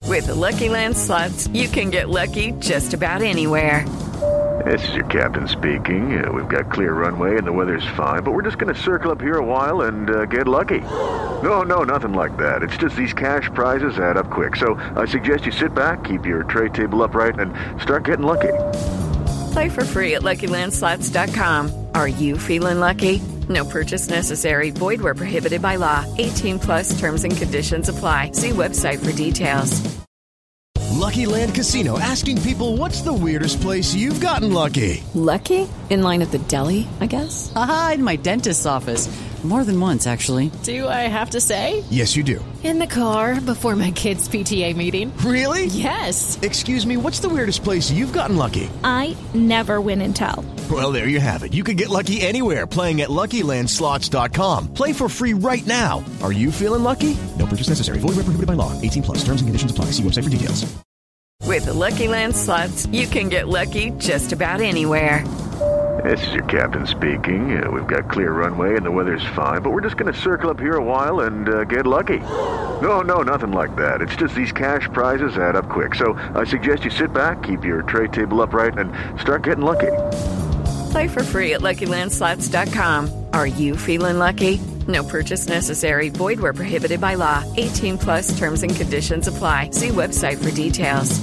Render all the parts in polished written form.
With the Lucky Land Slots, you can get lucky just about anywhere. This is your captain speaking. We've got clear runway and the weather's fine, but we're just going to circle up here a while and get lucky. No, nothing like that. It's just these cash prizes add up quick. So I suggest you sit back, keep your tray table upright, and start getting lucky. Play for free at LuckyLandSlots.com. Are you feeling lucky? No purchase necessary. Void where prohibited by law. 18+ terms and conditions apply. See website for details. Lucky Land Casino, asking people, what's the weirdest place you've gotten lucky? Lucky? In line at the deli, I guess? Aha, in my dentist's office. More than once, actually. Do I have to say? Yes, you do. In the car before my kids' PTA meeting. Really? Yes. Excuse me, what's the weirdest place you've gotten lucky? I never win and tell. Well, there you have it. You can get lucky anywhere, playing at LuckyLandSlots.com. Play for free right now. Are you feeling lucky? No purchase necessary. Void where prohibited by law. 18+. Terms and conditions apply. See website for details. With the Lucky Land Slots, you can get lucky just about anywhere. This is your captain speaking. We've got clear runway and the weather's fine, but we're just going to circle up here a while and get lucky. No, nothing like that. It's just these cash prizes add up quick. So I suggest you sit back, keep your tray table upright, and start getting lucky. Play for free at LuckyLandSlots.com. Are you feeling lucky? No purchase necessary. Void where prohibited by law. 18+ terms and conditions apply. See website for details.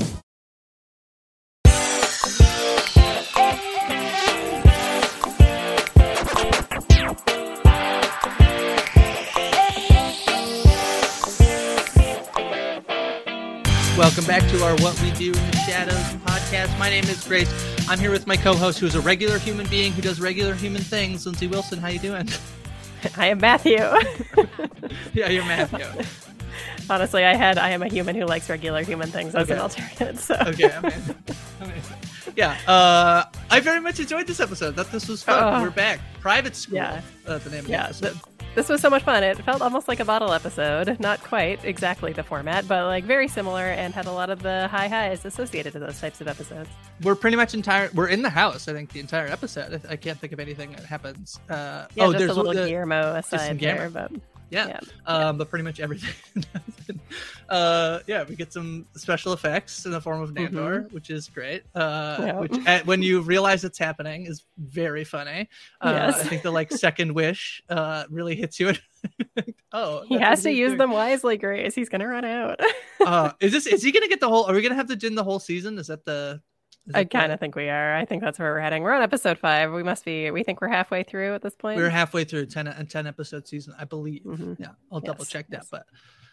Welcome back to our What We Do in the Shadows podcast. My name is Grace. I'm here with my co-host, who is a regular human being who does regular human things. Lindsay Wilson, how you doing? I am Matthew. Yeah, you're Matthew. Honestly, I am a human who likes regular human things as an alternate. So. Okay, amazing. Yeah, I very much enjoyed this episode. Thought this was fun. We're back. Private School. Yeah. The name of the episode. This was so much fun. It felt almost like a bottle episode. Not quite exactly the format, but like very similar, and had a lot of the high highs associated to those types of episodes. We're pretty much we're in the house, I think, the entire episode. I can't think of anything that happens. Just a little Guillermo aside there, but... Yeah. But pretty much everything. We get some special effects in the form of Nandor, which is great. Which when you realize it's happening is very funny. Yes. I think the second wish really hits you. He has to use them wisely, Grace. He's gonna run out. Is he gonna get the whole? Are we gonna have to do the whole season? Is that the? I kind of think we are. I think that's where we're heading. We're on episode 5. We think we're halfway through at this point. We're halfway through 10 episode season, I believe. Mm-hmm. Yeah, I'll double check that. But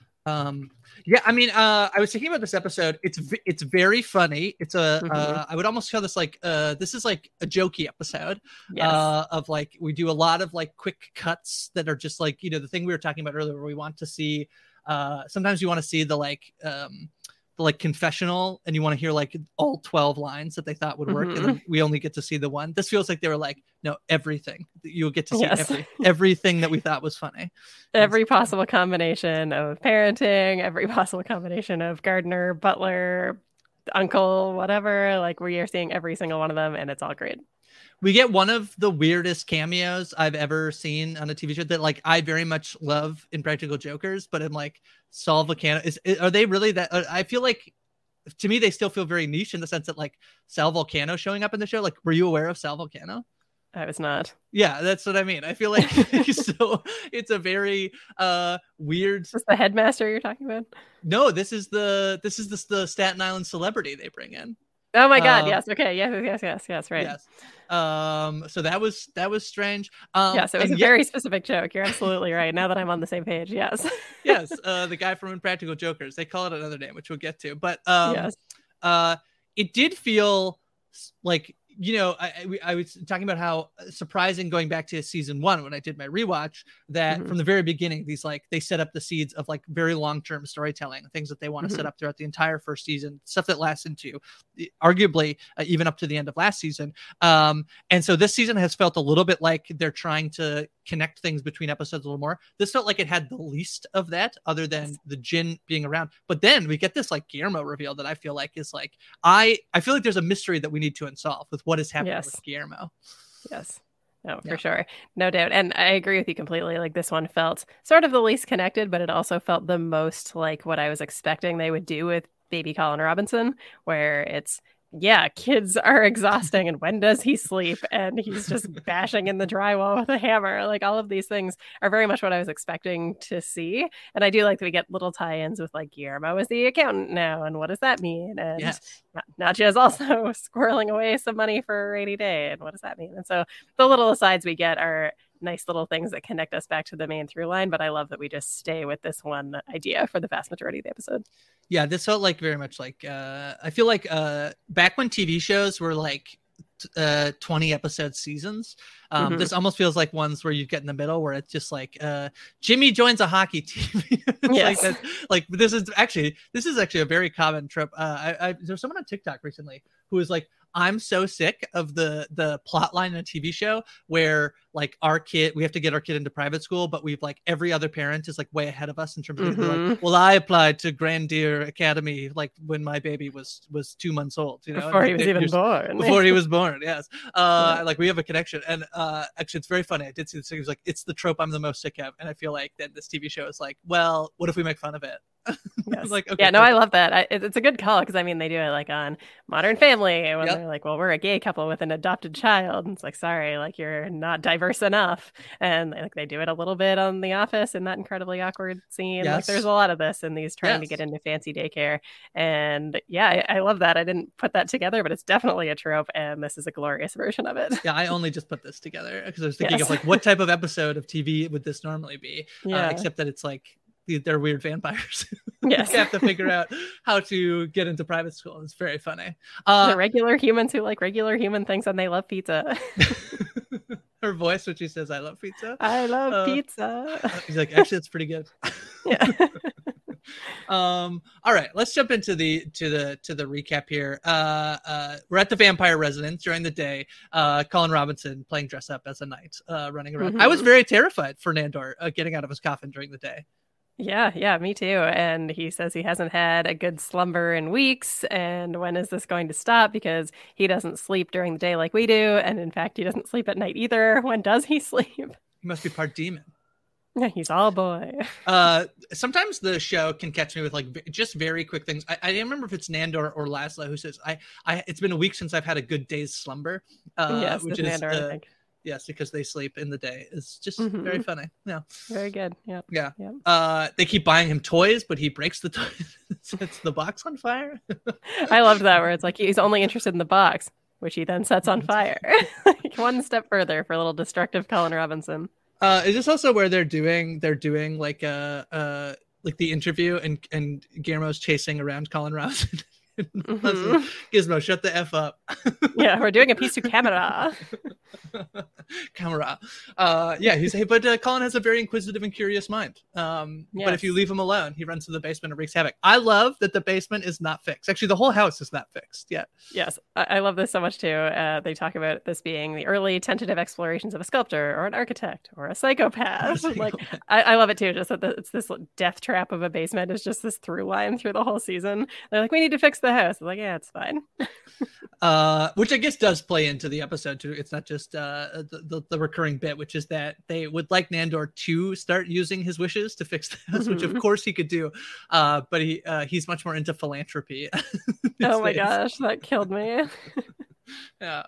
I was thinking about this episode. It's very funny. It's I would almost call this this is like a jokey episode. Yes. Of we do a lot of quick cuts that are just the thing we were talking about earlier, where we want to see sometimes you want to see the confessional, and you want to hear all 12 lines that they thought would work, and then we only get to see the one. This feels like they were no, everything. You'll get to see everything that we thought was funny. Every possible combination of parenting, every possible combination of gardener, butler, uncle, whatever. We are seeing every single one of them, and it's all great. We get one of the weirdest cameos I've ever seen on a TV show that I very much love in Practical Jokers, but in Sal Vulcano, are they really that? I feel to me, they still feel very niche in the sense that Sal Vulcano showing up in the show. Were you aware of Sal Vulcano? I was not. Yeah, that's what I mean. I feel so it's a very weird. Is this the headmaster you're talking about? No, this is the Staten Island celebrity they bring in. Oh my God! Yes. Okay. Yes. Right. Yes. So that was strange. Yes, it was a very specific joke. You're absolutely right. Now that I'm on the same page, yes. Yes. The guy from Impractical Jokers. They call it another name, which we'll get to. But yes. It did feel I was talking about how surprising going back to season 1 when I did my rewatch that from the very beginning, these they set up the seeds of very long-term storytelling, things that they want to set up throughout the entire first season, stuff that lasts into arguably even up to the end of last season. And so this season has felt a little bit like they're trying to connect things between episodes a little more. This felt like it had the least of that, other than the Jin being around. But then we get this Guillermo reveal that I feel is I feel like there's a mystery that we need to unsolve with what is happening with Guillermo. Yes. No, for sure. No doubt. And I agree with you completely. This one felt sort of the least connected, but it also felt the most like what I was expecting they would do with Baby Colin Robinson, where it's, yeah, kids are exhausting, and when does he sleep? And he's just bashing in the drywall with a hammer. Like, all of these things are very much what I was expecting to see. And I do like that we get little tie-ins with, like, Guillermo is the accountant now, and what does that mean? And Yes. Nacho is also squirreling away some money for a rainy day, and what does that mean? And so the little asides we get are nice little things that connect us back to the main through line, but I love that we just stay with this one idea for the vast majority of the episode. Yeah, this felt like very much like I feel like back when TV shows were like 20 episode seasons, this almost feels like ones where you get in the middle where it's just like Jimmy joins a hockey team. Yes. like this is actually a very common trope. There's someone on TikTok recently who was like, I'm so sick of the plot line in a TV show where like we have to get our kid into private school, but we've like every other parent is like way ahead of us in terms of like, well, I applied to Grand Deer Academy like when my baby was 2 months old, you know, before he was even born. Before he was born, yes. Like we have a connection, and actually it's very funny. I did see this thing. It was like, it's the trope I'm the most sick of, and I feel like that this TV show is like, well, what if we make fun of it? Yes. Like, okay, yeah, no, I love that. It's a good call, because I mean they do it like on Modern Family, when Yep. they're like, well, we're a gay couple with an adopted child, and it's like, sorry, like you're not diverse enough. And like they do it a little bit on The Office in that incredibly awkward scene. Like Yes. there's a lot of this in these trying to Yes. get into fancy daycare, and yeah, I love that. I didn't put that together, but it's definitely a trope, and this is a glorious version of it. Yeah, I only just put this together because I was thinking Yes. of like what type of episode of TV would this normally be? Yeah. Except that it's like they're weird vampires. Yes. You have to figure out how to get into private school. It's very funny. The regular humans who like regular human things, and they love pizza. Her voice when she says, "I love pizza." I love pizza. He's like, actually, it's pretty good. Yeah. All right, let's jump into the recap here. We're at the vampire residence during the day. Colin Robinson playing dress up as a knight, running around. I was very terrified for Nandor getting out of his coffin during the day. Yeah, me too. And he says he hasn't had a good slumber in weeks. And when is this going to stop? Because he doesn't sleep during the day like we do. And in fact, he doesn't sleep at night either. When does he sleep? He must be part demon. Yeah, he's all boy. Sometimes the show can catch me with like just very quick things. I don't remember if it's Nandor or Laszlo who says, it's been a week since I've had a good day's slumber. Yes, which it's is Nandor, I think. Yes, because they sleep in the day. It's just very funny. Yeah. Very good. Yeah. They keep buying him toys, but he breaks the toys. Sets the box on fire. I loved that, where it's like he's only interested in the box, which he then sets on fire. Like one step further for a little destructive Colin Robinson. Is this also where they're doing like the interview and Guillermo's chasing around Colin Robinson? Gizmo, shut the F up. Yeah, we're doing a piece to camera. But Colin has a very inquisitive and curious mind. But if you leave him alone, he runs to the basement and wreaks havoc. I love that the basement is not fixed. Actually, the whole house is not fixed yet. Yes, I love this so much too. They talk about this being the early tentative explorations of a sculptor or an architect or a psychopath. Like, I love it too. Just that it's this death trap of a basement is just this through line through the whole season. They're like, we need to fix the house. I'm like, yeah, it's fine. Which I guess does play into the episode too. It's not just the recurring bit, which is that they would like Nandor to start using his wishes to fix the house, which of course he could do. But he's much more into philanthropy. Oh my gosh, that killed me. Yeah.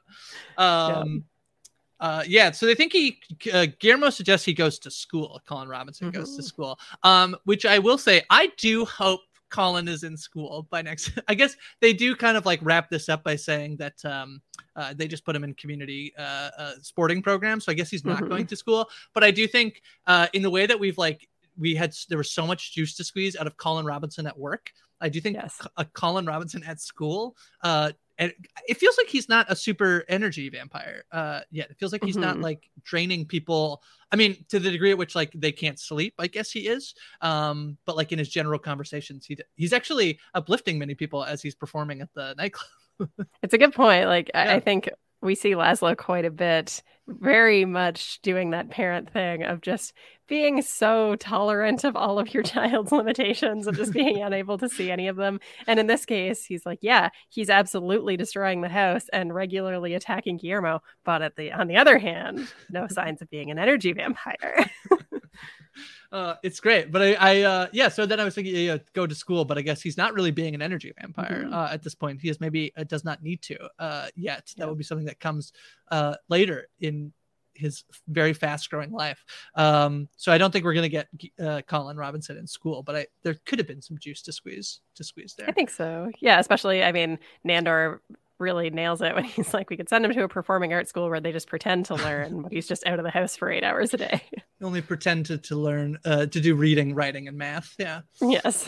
So they think Guillermo suggests he goes to school. Colin Robinson goes to school. Which I will say, I do hope Colin is in school by next. I guess they do kind of like wrap this up by saying that they just put him in community sporting programs. So I guess he's not going to school. But I do think in the way that there was so much juice to squeeze out of Colin Robinson at work. I do think a Colin Robinson at school, and it feels like he's not a super energy vampire yet. It feels like he's not like draining people. I mean, to the degree at which like they can't sleep, I guess he is. But like in his general conversations, he's actually uplifting many people as he's performing at the nightclub. It's a good point. Like, I think we see Laszlo quite a bit, very much doing that parent thing of just being so tolerant of all of your child's limitations and just being unable to see any of them. And in this case, he's like, yeah, he's absolutely destroying the house and regularly attacking Guillermo. But on the other hand, no signs of being an energy vampire. It's great, but yeah. So then I was thinking, go to school, but I guess he's not really being an energy vampire at this point. He is maybe does not need to yet. That would be something that comes later in his very fast growing life. So I don't think we're gonna get Colin Robinson in school, but there could have been some juice to squeeze there. I think so. Yeah, especially, I mean, Nandor really nails it when he's like, we could send him to a performing arts school where they just pretend to learn, but he's just out of the house for 8 hours a day. Only pretend to learn to do reading, writing, and math. Yeah. Yes.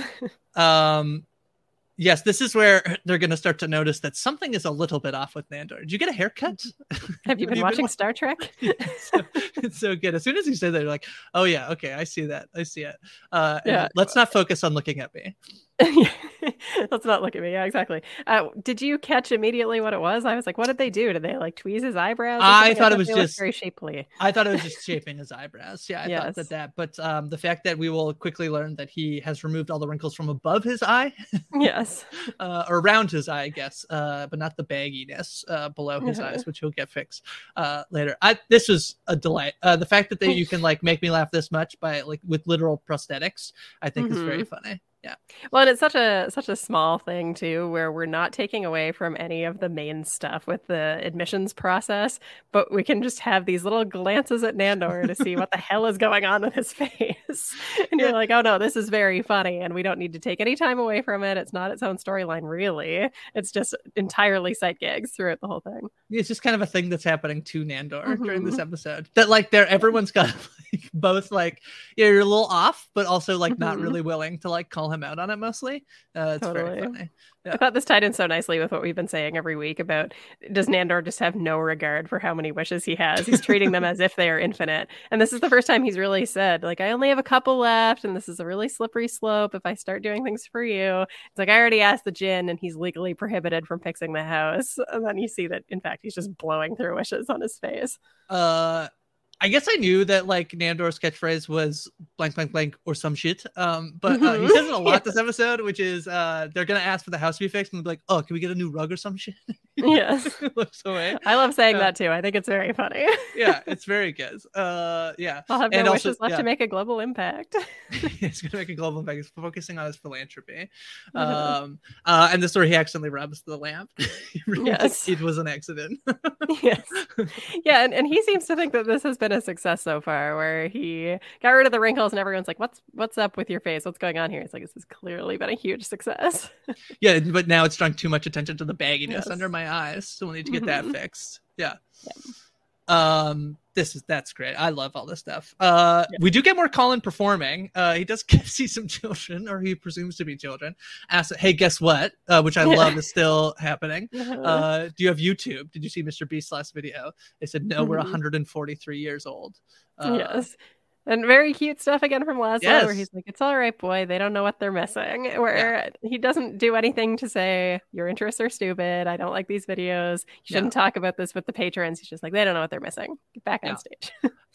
Yes, this is where they're going to start to notice that something is a little bit off with Nandor. Did you get a haircut? Have you been watching Star Trek? It's so good. As soon as he said that, you're like, oh yeah, okay, I see that. I see it. Let's not focus on looking at me. Let's not look at me. Yeah, exactly. Did you catch immediately what it was? I was like, what did they do? Did they like tweeze his eyebrows? I thought it was just very shapely. I thought it was just shaping his eyebrows. Yeah, I thought that. But the fact that we will quickly learn that he has removed all the wrinkles from above his eye. Yes. Or around his eye, I guess, but not the bagginess below his eyes, which he'll get fixed later. This was a delight. The fact that you can like make me laugh this much by like with literal prosthetics, I think is very funny. Yeah. Well, and it's such a small thing too, where we're not taking away from any of the main stuff with the admissions process, but we can just have these little glances at Nandor to see what the hell is going on with his face. And you're like, oh no, this is very funny, and we don't need to take any time away from it. It's not its own storyline, really. It's just entirely sight gags throughout the whole thing. It's just kind of a thing that's happening to Nandor during this episode. That like everyone's got like, both like you're a little off, but also like not really willing to like call him out on it mostly. It's very funny. Yeah. I thought this tied in so nicely with what we've been saying every week about, does Nandor just have no regard for how many wishes he has? He's treating them as if they are infinite. And this is the first time he's really said, like, I only have a couple left, and this is a really slippery slope if I start doing things for you. It's like, I already asked the djinn, and he's legally prohibited from fixing the house. And then you see that, in fact, he's just blowing through wishes on his face. I guess I knew that like Nandor's catchphrase was blank, blank, blank, or some shit. But he says it a lot this episode, which is they're going to ask for the house to be fixed and be like, oh, can we get a new rug or some shit? Yes. Looks away. I love saying that too. I think it's very funny. Yeah, it's very good. Yeah. I'll have no wishes left to make a global impact. He's going to make a global impact. He's focusing on his philanthropy. And the story, he accidentally rubs the lamp. Yes. It was an accident. Yes. Yeah, and he seems to think that this has been a success so far, where he got rid of the wrinkles and everyone's like, what's up with your face? What's going on here? It's like, this has clearly been a huge success. Yeah, but now it's drawing too much attention to the bagginess under my eyes, so we'll need to get that fixed. Yeah. That's great. I love all this stuff. We do get more Colin performing. He does see some children, or he presumes to be children. Ask, hey, guess what? Which I love is still happening. Do you have YouTube? Did you see Mr. Beast's last video? They said, no, we're 143 years old. Yes. And very cute stuff again from Laszlo, where he's like, it's all right, boy. They don't know what they're missing. Where he doesn't do anything to say, your interests are stupid. I don't like these videos. You shouldn't talk about this with the patrons. He's just like, they don't know what they're missing. Get back on stage.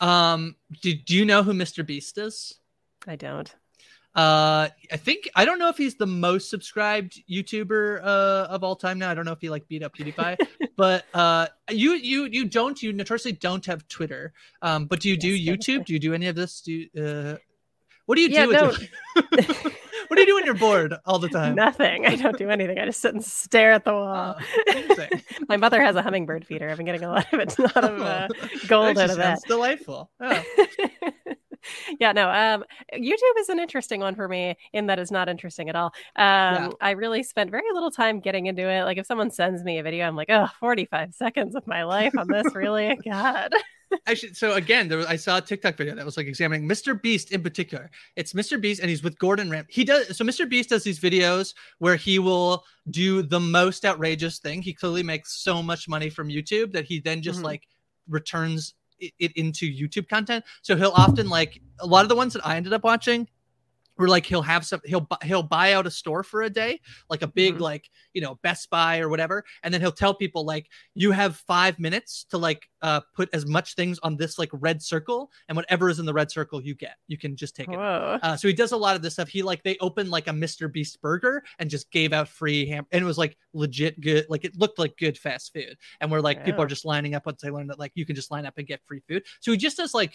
Do you know who Mr. Beast is? I don't. I don't know if he's the most subscribed YouTuber of all time now. I don't know if he like beat up PewDiePie, but you notoriously don't have Twitter. But do you do YouTube? Do you do any of this? What do you do? What do you do when you're bored all the time? Nothing. I don't do anything. I just sit and stare at the wall. My mother has a hummingbird feeder. I've been getting a lot of gold out of that. Sounds delightful. Oh. Yeah, no, YouTube is an interesting one for me in that it's not interesting at all. I really spent very little time getting into it. Like if someone sends me a video, I'm like, 45 seconds of my life on this, really? God. Actually, so again, I saw a TikTok video that was like examining Mr. Beast in particular. It's Mr. Beast and he's with Gordon Ramsay. Mr. Beast does these videos where he will do the most outrageous thing. He clearly makes so much money from YouTube that he then just like returns it into YouTube content. So he'll often like a lot of the ones that I ended up watching were like he'll buy out a store for a day, like a big like Best Buy or whatever, and then he'll tell people like, you have 5 minutes to like put as much things on this like red circle, and whatever is in the red circle you can just take it. So he does a lot of this stuff. They opened like a Mr. Beast burger and just gave out free ham, and it was like legit good. Like it looked like good fast food, and we're like people are just lining up once they learn that like you can just line up and get free food. So he just does like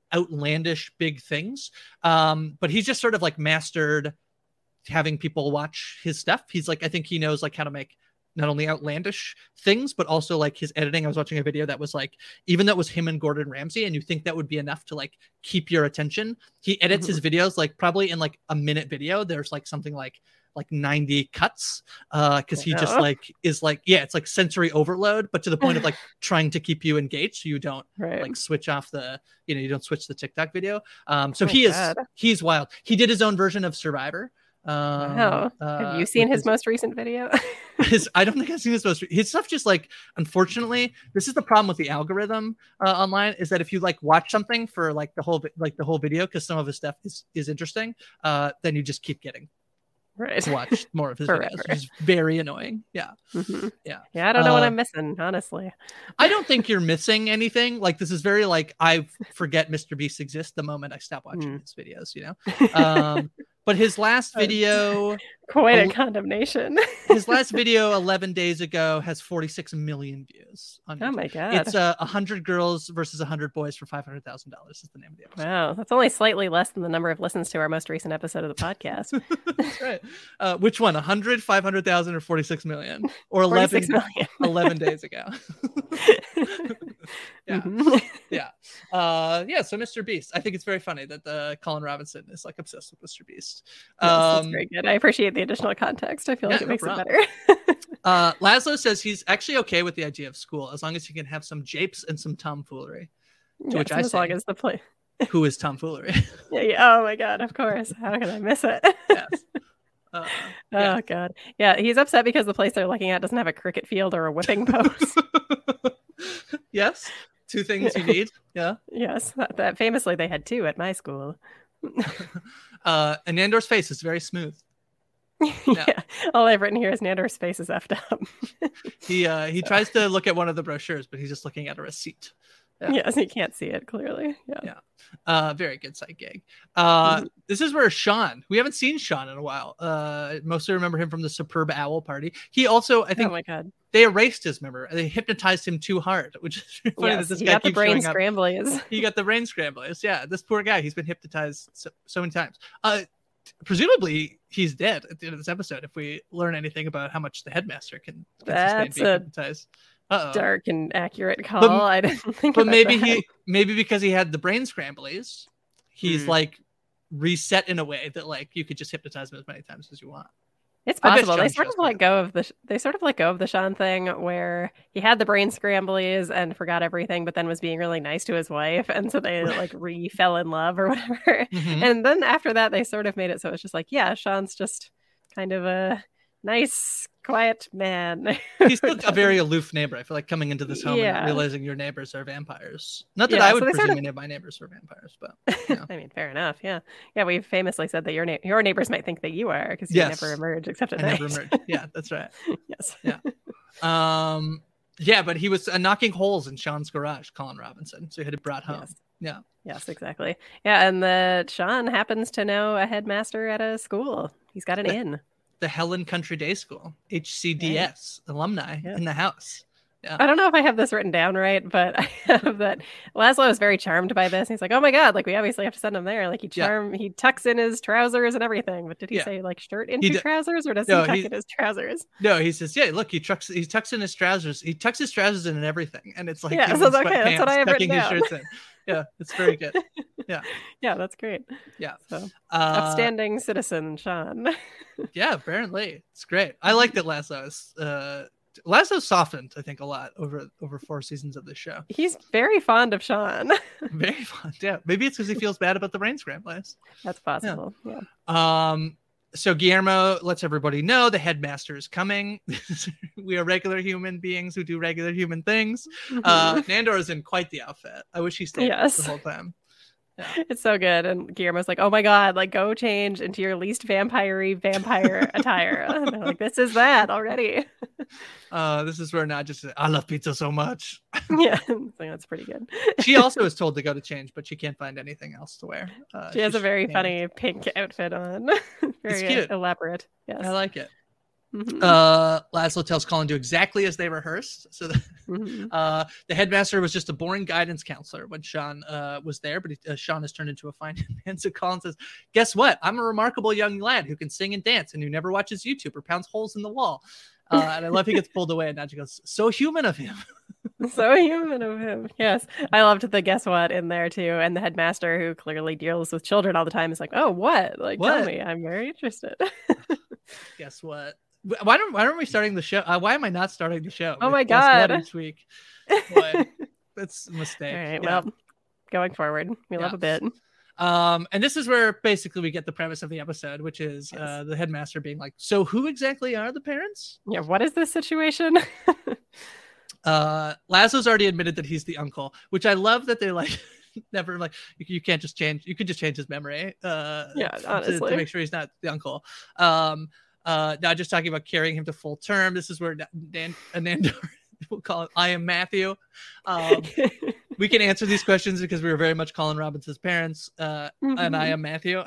outlandish big things. But he's just sort of like mastered having people watch his stuff. He's like, I think he knows like how to make not only outlandish things, but also like his editing. I was watching a video that was like, even though it was him and Gordon Ramsay, and you think that would be enough to like keep your attention, he edits his videos like probably in like a minute video. There's like something like 90 cuts because he just like is like, yeah, it's like sensory overload, but to the point of like trying to keep you engaged so you don't like switch off the, you don't switch the TikTok video. So he's wild. He did his own version of Survivor. Have you seen his most recent video? I don't think I've seen his stuff. Just like, unfortunately, this is the problem with the algorithm online, is that if you like watch something for like the whole video, because some of his stuff is interesting, then you just keep getting to watch more of his videos, which is very annoying. Yeah. Yeah. I don't know what I'm missing, honestly. I don't think you're missing anything. Like, this is very like, I forget Mr. Beast exists the moment I stop watching his videos, But his last video, quite a condemnation. His last video 11 days ago has 46 million views on YouTube. Oh my God. It's 100 girls versus 100 boys for $500,000 is the name of the episode. Wow. That's only slightly less than the number of listens to our most recent episode of the podcast. That's right. Which one? 100, 500,000, or 46 million? Or 11 days ago. Yeah. Yeah. So Mr. Beast. I think it's very funny that Colin Robinson is like obsessed with Mr. Beast. Yes, that's very good. I appreciate the additional context. I feel like it makes it better. Laszlo says he's actually okay with the idea of school as long as he can have some japes and some tomfoolery. Which I say, as long as the play. Who is tomfoolery? Oh my God, of course. How can I miss it? Yes. Oh God. Yeah, he's upset because the place they're looking at doesn't have a cricket field or a whipping post. Yes. Two things you need. Yeah. Yes. That famously they had two at my school. And Nandor's face is very smooth. Yeah. All I've written here is Nandor's face is effed up. He tries to look at one of the brochures, but he's just looking at a receipt. Yeah. Yes, he can't see it clearly. Yeah. Very good sight gag. This is where Sean, we haven't seen Sean in a while. Mostly remember him from the Superb Owl Party. He also, I think, oh my God, they erased his memory. They hypnotized him too hard, which is funny that this guy keeps showing up. He got the brain scramblies. Yeah, this poor guy, he's been hypnotized so many times. Presumably he's dead at the end of this episode if we learn anything about how much the headmaster can sustain being hypnotized. Dark and accurate call. I didn't think. But maybe because he had the brain scramblies, he's like reset in a way that like you could just hypnotize him as many times as you want. It's possible. They sort of let go of the Sean thing where he had the brain scramblies and forgot everything, but then was being really nice to his wife, and so they like fell in love or whatever. And then after that, they sort of made it so it's just like, yeah, Sean's just kind of a nice, quiet man. He's still a very aloof neighbor. I feel like coming into this home and realizing your neighbors are vampires. Not that I would presume any of my neighbors are vampires, but I mean, fair enough. Yeah. We've famously said that your neighbors might think that you are because you never emerge except at night. Never emerge. Yeah, that's right. Yes. Yeah. Yeah, but he was knocking holes in Sean's garage, Colin Robinson, so he had it brought home. Yes. Yeah. Yes, exactly. Yeah, and Sean happens to know a headmaster at a school. He's got an in. The Helen Country Day School, HCDS alumni in the house. Yeah. I don't know if I have this written down right, but I have that Laszlo is very charmed by this. He's like, oh my God, like we obviously have to send him there. Like he tucks in his trousers and everything. But did he say like shirt into trousers or does he tuck in his trousers? No, he says, yeah, look, he tucks in his trousers. He tucks his trousers in and everything. And it's like, so okay, that's what I have written down. His shirts in. Yeah, it's very good. Yeah. Yeah, that's great. Yeah. So upstanding citizen, Sean. Yeah, apparently. It's great. I like that Laszlo's softened, I think, a lot over 4 seasons of this show. He's very fond of Sean. Very fond, yeah. Maybe it's because he feels bad about the brain scramblers. That's possible, yeah. So Guillermo lets everybody know the headmaster is coming. We are regular human beings who do regular human things. Nandor is in quite the outfit. I wish he stayed the whole time. Yeah. It's so good. And Guillermo's like, oh my God, like go change into your least vampire attire. And they're like, this is that already. This is where not just, I love pizza so much. Yeah, that's pretty good. She also is told to go to change, but she can't find anything else to wear. She has a very funny pink outfit on. Very elaborate. Yes. I like it. Laszlo tells Colin to do exactly as they rehearsed. So the headmaster was just a boring guidance counselor when Sean was there, but Sean has turned into a fine man. So Colin says, guess what? I'm a remarkable young lad who can sing and dance and who never watches YouTube or pounds holes in the wall. And I love he gets pulled away and Nadja goes, so human of him. So human of him. Yes. I loved the guess what in there too. And the headmaster, who clearly deals with children all the time, is like, oh, what? Like, what? Tell me. I'm very interested. Guess what? Why aren't we starting the show? Why am I not starting the show? Oh my God. Each week. Boy, that's a mistake. All right. Yeah. Well, going forward, we love a bit. And this is where basically we get the premise of the episode, which is the headmaster being like, so who exactly are the parents? Yeah. What is this situation? Laszlo's already admitted that he's the uncle, which I love that they like never like you can't just change. You could just change his memory. Honestly, to make sure he's not the uncle. Now just talking about carrying him to full term. This is where Nandor we'll call it I am Matthew. We can answer these questions because we were very much Colin Robinson's parents. And I am Matthew.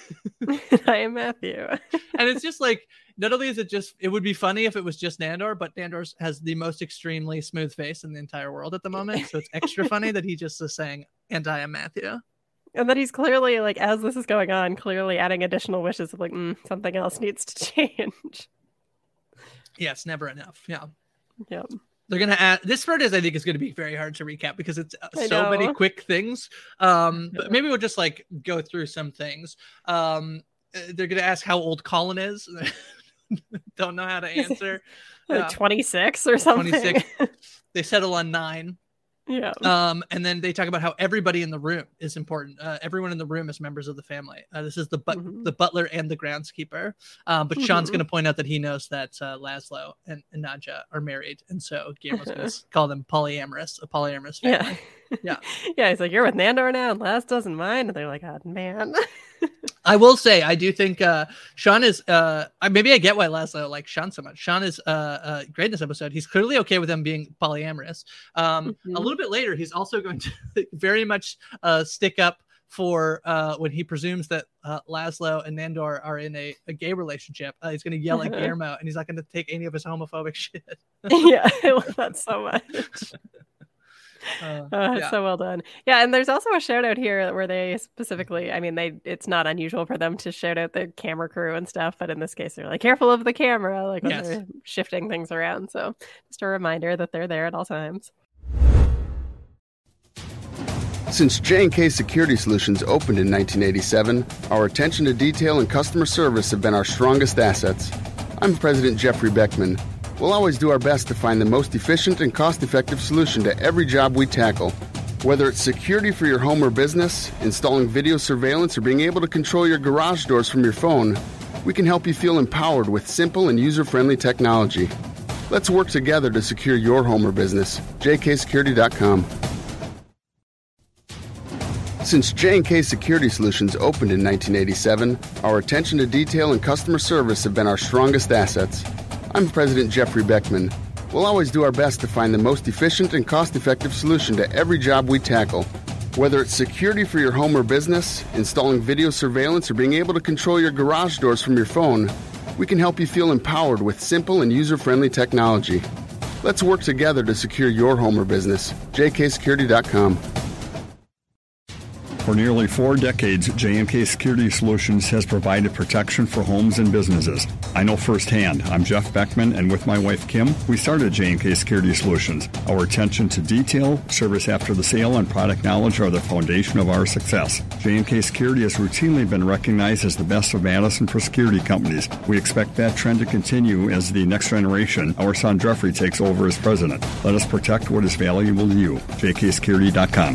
I am Matthew. And it's just like, not only is it would be funny if it was just Nandor, but Nandor has the most extremely smooth face in the entire world at the moment. So it's extra funny that he just is saying, and I am Matthew. And that he's clearly, like, as this is going on, clearly adding additional wishes of like, something else needs to change. Yeah, it's never enough. Yeah. Yeah. They're going to add, this part I think is going to be very hard to recap because it's so many quick things. But maybe we'll just like go through some things. They're going to ask how old Colin is. Don't know how to answer. Like 26 or something. 26. They settle on 9. Yeah. And then they talk about how everybody in the room is important. Everyone in the room is members of the family. This is the butler and the groundskeeper. But Sean's going to point out that he knows that Laszlo and Nadja are married, and so Guillermo's going to call them a polyamorous family. Yeah. Yeah. He's like, you're with Nandor now, and Laz doesn't mind. And they're like, oh man. I will say, I do think Sean is. Maybe I get why Laszlo likes Sean so much. Sean is great in this episode. He's clearly okay with them being polyamorous. A little bit later, he's also going to very much stick up for when he presumes that Laszlo and Nandor are in a gay relationship. He's going to yell at Guillermo, and he's not going to take any of his homophobic shit. Yeah, I love that so much. It's so well done. Yeah, and there's also a shout out here where they specifically, I mean, it's not unusual for them to shout out the camera crew and stuff, but in this case they're like, careful of the camera, like when they're shifting things around. So just a reminder that they're there at all times. Since J&K Security Solutions opened in 1987, our attention to detail and customer service have been our strongest assets. I'm President Jeffrey Beckman. We'll always do our best to find the most efficient and cost-effective solution to every job we tackle. Whether it's security for your home or business, installing video surveillance, or being able to control your garage doors from your phone, we can help you feel empowered with simple and user-friendly technology. Let's work together to secure your home or business. jksecurity.com. Since J&K Security Solutions opened in 1987, our attention to detail and customer service have been our strongest assets. I'm President Jeffrey Beckman. We'll always do our best to find the most efficient and cost-effective solution to every job we tackle. Whether it's security for your home or business, installing video surveillance, or being able to control your garage doors from your phone, we can help you feel empowered with simple and user-friendly technology. Let's work together to secure your home or business. jksecurity.com. For nearly 4 decades, J&K Security Solutions has provided protection for homes and businesses. I know firsthand. I'm Jeff Beckman, and with my wife, Kim, we started J&K Security Solutions. Our attention to detail, service after the sale, and product knowledge are the foundation of our success. J&K Security has routinely been recognized as the best of Madison for security companies. We expect that trend to continue as the next generation, our son Jeffrey, takes over as president. Let us protect what is valuable to you. jksecurity.com.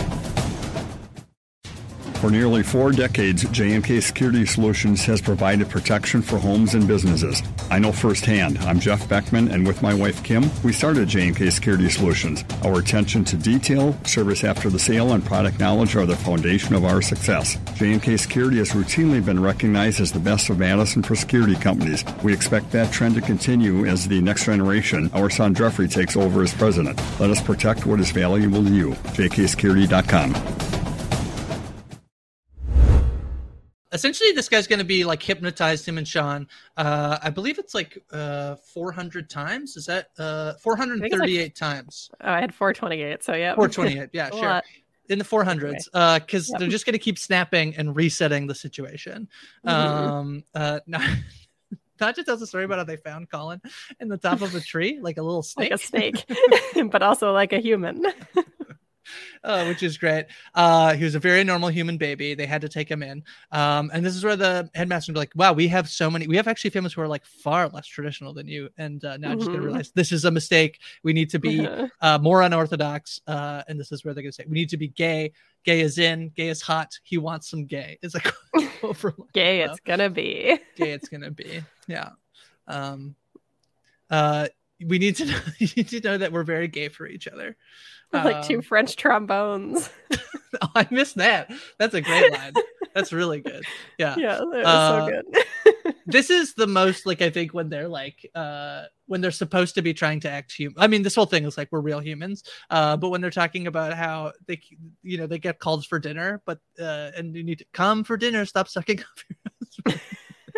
For nearly 4 decades, J&K Security Solutions has provided protection for homes and businesses. I know firsthand. I'm Jeff Beckman, and with my wife, Kim, we started J&K Security Solutions. Our attention to detail, service after the sale, and product knowledge are the foundation of our success. J&K Security has routinely been recognized as the best of Madison for security companies. We expect that trend to continue as the next generation, our son Jeffrey, takes over as president. Let us protect what is valuable to you. jksecurity.com. essentially this guy's going to be like hypnotized, him and Sean. I believe it's like 400 times. Is that 438 times? Oh, I had 428. So yeah, 428. Yeah, sure. Lot. In the 400s, because they're just going to keep snapping and resetting the situation. Nadja tells a story about how they found Colin in the top of a tree, like a little snake. Like a snake, but also like a human. Which is great. He was a very normal human baby. They had to take him in. And this is where the headmaster would be like, wow, we have actually families who are like far less traditional than you. And now I'm just going to realize this is a mistake. We need to be more unorthodox. And this is where they're going to say, we need to be gay. Gay is in, gay is hot. He wants some gay. It's like gay it's gonna be. Gay it's gonna be. Yeah. We need to know, you need to know that we're very gay for each other. Like two French trombones. Oh, I missed that. That's a great line. That's really good. Yeah. Yeah, that was so good. This is the most like I think when they're like when they're supposed to be trying to act human. I mean, this whole thing is like we're real humans. But when they're talking about how they get called for dinner, but and you need to come for dinner, stop sucking up your husband.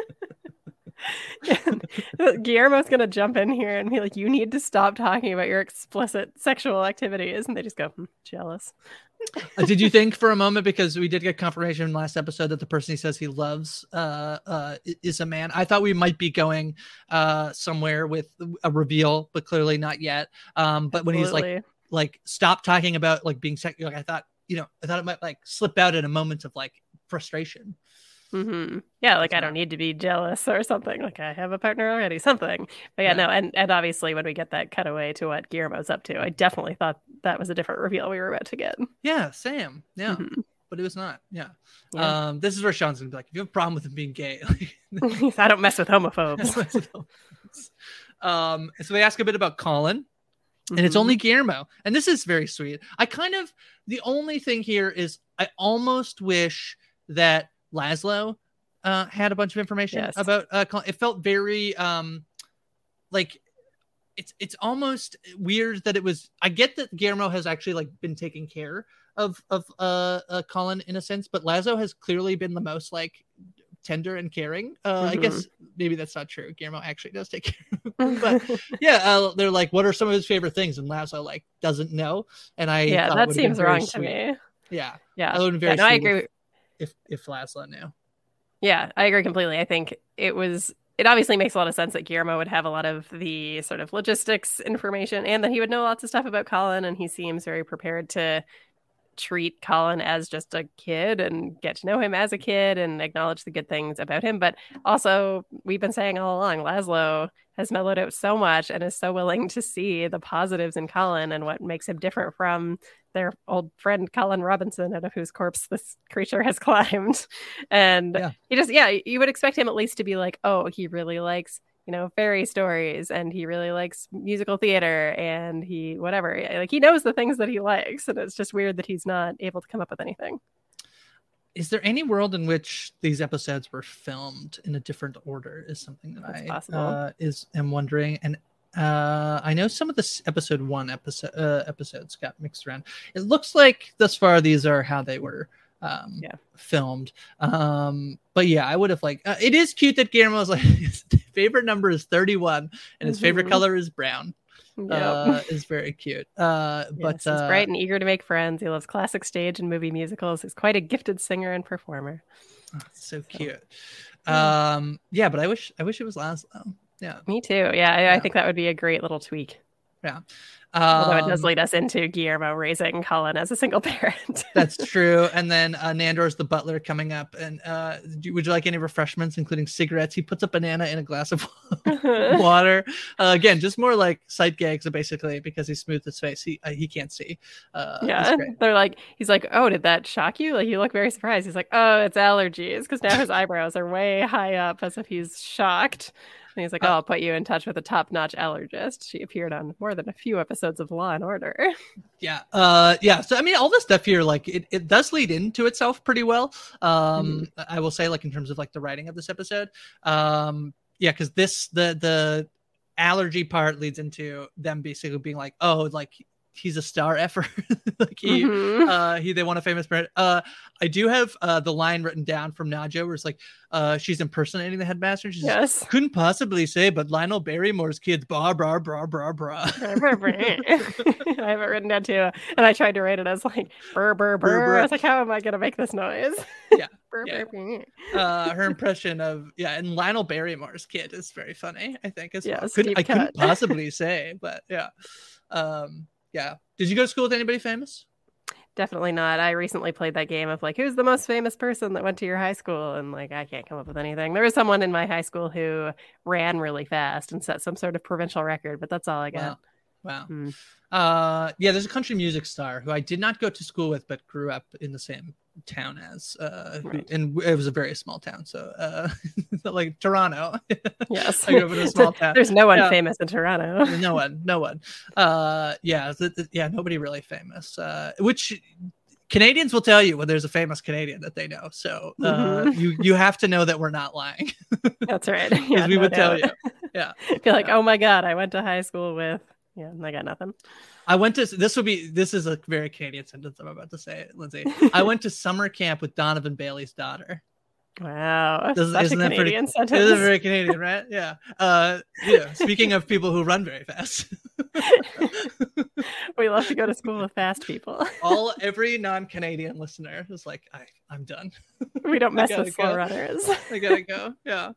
Guillermo's gonna jump in here and be like, you need to stop talking about your explicit sexual activities, and they just go jealous. Did you think for a moment, because we did get confirmation last episode that the person he says he loves is a man? I thought we might be going somewhere with a reveal, but clearly not yet. But when he's like stop talking about like being sexual, like I thought it might like slip out in a moment of like frustration. Mm-hmm. Yeah, like I don't need to be jealous or something. Like I have a partner already, something. But yeah, no, and obviously when we get that cutaway to what Guillermo's up to, I definitely thought that was a different reveal we were about to get. Yeah, same. Yeah, but it was not. Yeah. This is where Sean's gonna be like, if you have a problem with him being gay, I don't mess with homophobes. So they ask a bit about Colin. And it's only Guillermo. And this is very sweet. The only thing here is I almost wish that Laszlo had a bunch of information about Colin. It felt very like it's almost weird that it was. I get that Guillermo has actually like been taking care of Colin in a sense, but Laszlo has clearly been the most like tender and caring. I guess maybe that's not true. Guillermo actually does take care of him. But yeah, they're like, what are some of his favorite things? And Laszlo like doesn't know. And that seems wrong to me. Yeah. Yeah. I agree. If Laszlo knew. Yeah, I agree completely. I think it obviously makes a lot of sense that Guillermo would have a lot of the sort of logistics information and that he would know lots of stuff about Colin, and he seems very prepared to treat Colin as just a kid and get to know him as a kid and acknowledge the good things about him. But also, we've been saying all along, Laszlo has mellowed out so much and is so willing to see the positives in Colin and what makes him different from their old friend Colin Robinson, out of whose corpse this creature has climbed. And you would expect him at least to be like, oh, he really likes fairy stories, and he really likes musical theater, and he knows the things that he likes, and it's just weird that he's not able to come up with anything. Is there any world in which these episodes were filmed in a different order? Is something that am wondering. And I know some of the episode 1 episodes got mixed around. It looks like thus far these are how they were filmed. But yeah, I would have it is cute that Guillermo's like his favorite number is 31 and his favorite color is brown. Is very cute. But he's bright and eager to make friends. He loves classic stage and movie musicals. He's quite a gifted singer and performer. So cute. But I wish it was Laszlo. Yeah, me too. I think that would be a great little tweak. Yeah. Although it does lead us into Guillermo raising Colin as a single parent. That's true. And then Nandor's the butler coming up. And would you like any refreshments, including cigarettes? He puts a banana in a glass of water. Again, just more like sight gags, basically, because he smoothed his face. He can't see. He's like, oh, did that shock you? Like, you look very surprised. He's like, oh, it's allergies, because now his eyebrows are way high up as if he's shocked. And he's like, I'll put you in touch with a top-notch allergist. She appeared on more than a few episodes of Law and Order. Yeah. So, I mean, all this stuff here, like, it does lead into itself pretty well. I will say, like, in terms of, like, the writing of this episode. Because the allergy part leads into them basically being like, oh, like, he's a star effort. Like they want a famous parent. I do have the line written down from Nadja where it's like she's impersonating the headmaster. She says, couldn't possibly say, but Lionel Barrymore's kids blah blah blah blah blah. I have it written down too, and I tried to write it as like burr burr burr. I was like, how am I gonna make this noise? Yeah. Her impression of and Lionel Barrymore's kid is very funny, I think, as well. I couldn't possibly say, but yeah. Did you go to school with anybody famous? Definitely not. I recently played that game of like, who's the most famous person that went to your high school? And like, I can't come up with anything. There was someone in my high school who ran really fast and set some sort of provincial record, but that's all I got. Wow. There's a country music star who I did not go to school with, but grew up in the same town as, and it was a very small town. So, like Toronto. Yes. I grew up in a small town. There's no one famous in Toronto. No one. Nobody really famous, which Canadians will tell you when there's a famous Canadian that they know. So, you have to know that we're not lying. That's right. Because we would tell you. Yeah. Be like, oh my God, I went to high school with, I got nothing. This is a very Canadian sentence I'm about to say, Lindsay. I went to summer camp with Donovan Bailey's daughter. Wow. Such a Canadian sentence. It is very Canadian, right? Yeah. Speaking of people who run very fast. We love to go to school with fast people. Every non-Canadian listener is like, I'm done. We don't mess with slow runners. I gotta go. Yeah.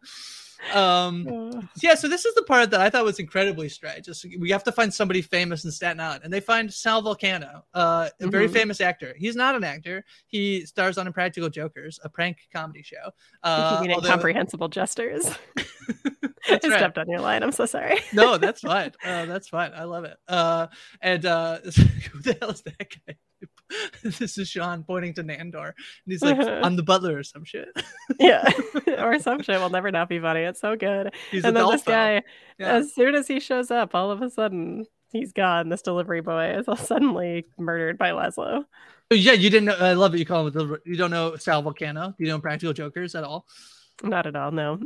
So this is the part that I thought was incredibly strange. We have to find somebody famous in Staten Island, and they find Sal Vulcano, a very famous actor. He's not an actor. He stars on Impractical Jokers, a prank comedy show. Incomprehensible Jesters. That's I right. stepped on your line. I'm so sorry. No, that's fine. That's fine. I love it. Who the hell is that guy? This is Sean pointing to Nandor, and he's like, "I'm the butler" or some shit. Yeah, or some shit will never not be funny. It's so good. He's and then this guy, as soon as he shows up, all of a sudden he's gone. This delivery boy is suddenly murdered by Laszlo. Yeah, you didn't know. I love it. You call him. You don't know Sal Vulcano. Do you know Practical Jokers at all? Not at all. No.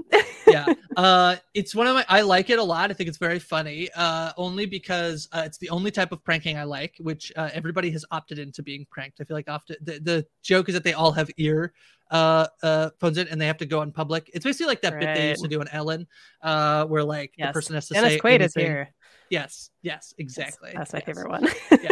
It's one of I like it a lot. I think it's very funny, only because it's the only type of pranking I like, which everybody has opted into being pranked. I feel like often the joke is that they all have ear phones in and they have to go in public. It's basically like that bit they used to do on Ellen, where like the person has to Dennis say Quaid is here. Yes, exactly. That's my favorite one.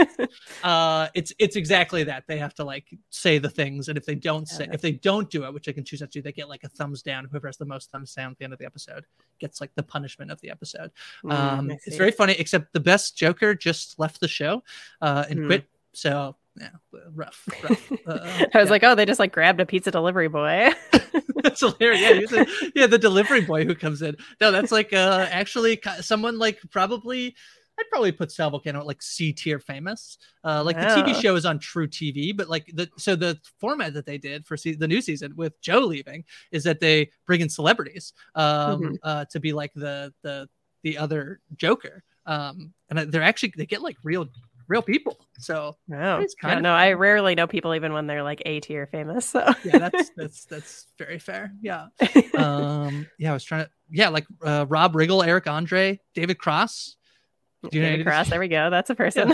It's exactly that. They have to like say the things, and if they don't do it, which they can choose not to, they get like a thumbs down. Whoever has the most thumbs down at the end of the episode gets like the punishment of the episode. It's very funny, except the best Joker just left the show and quit. So rough. I was like, they just like grabbed a pizza delivery boy. That's hilarious. The delivery boy who comes in. No, that's like actually someone like I'd probably put Sal Vulcano at like C tier famous. The TV show is on True TV, but like the format that they did for the new season with Joe leaving is that they bring in celebrities to be like the other Joker. And they get like real people. So I rarely know people even when they're like A tier famous. So that's very fair. Yeah. I was trying to Rob Riggle, Eric Andre, David Cross. David Cross, there we go. That's a person.